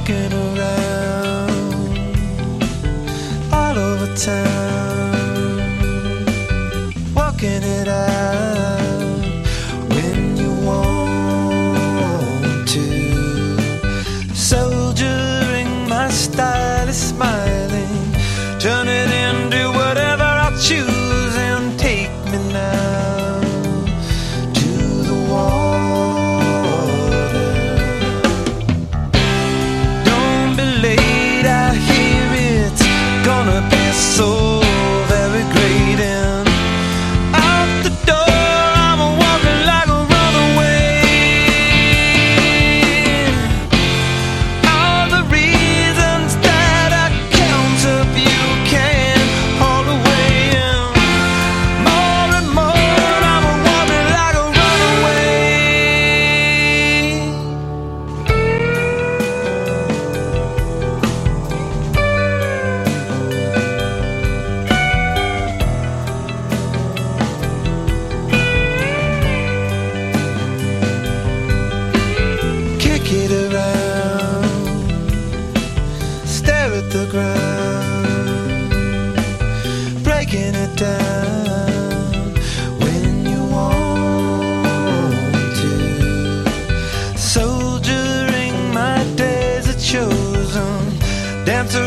walking around all over town, walking it out when you want to. Soldiering my style is smiling, turn it into whatever I choose and take me now to the water. Don't be late, I hear it's gonna be so very great. And out the door I'm walking like a runaway. All the reasons that I count up you can't haul away. And more I'm walking like a runaway. Kick it around, stare at the ground, breaking it down when you want to. Soldiering my days are chosen, dance